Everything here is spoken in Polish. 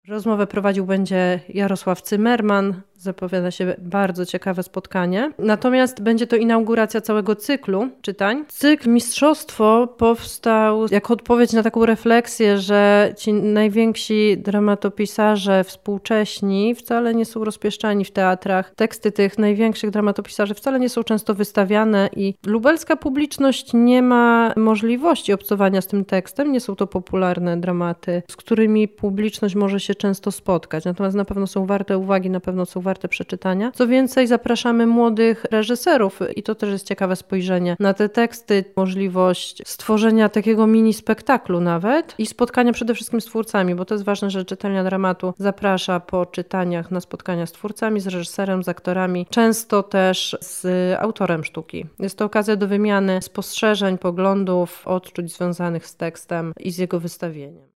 Rozmowę prowadził będzie Jarosław Cymmerman. Zapowiada się bardzo ciekawe spotkanie. Natomiast będzie to inauguracja całego cyklu czytań. Cykl Mistrzostwo powstał jako odpowiedź na taką refleksję, że ci najwięksi dramatopisarze współcześni wcale nie są rozpieszczani w teatrach. Teksty tych największych dramatopisarzy wcale nie są często wystawiane i lubelska publiczność nie ma możliwości obcowania z tym tekstem. Nie są to popularne dramaty, z którymi publiczność może się często spotkać. Natomiast na pewno są warte uwagi, na pewno są warte przeczytania. Co więcej, zapraszamy młodych reżyserów i to też jest ciekawe spojrzenie na te teksty, możliwość stworzenia takiego mini spektaklu nawet i spotkania przede wszystkim z twórcami, bo to jest ważne, że czytelnia dramatu zaprasza po czytaniach na spotkania z twórcami, z reżyserem, z aktorami, często też z autorem sztuki. Jest to okazja do wymiany spostrzeżeń, poglądów, odczuć związanych z tekstem i z jego wystawieniem.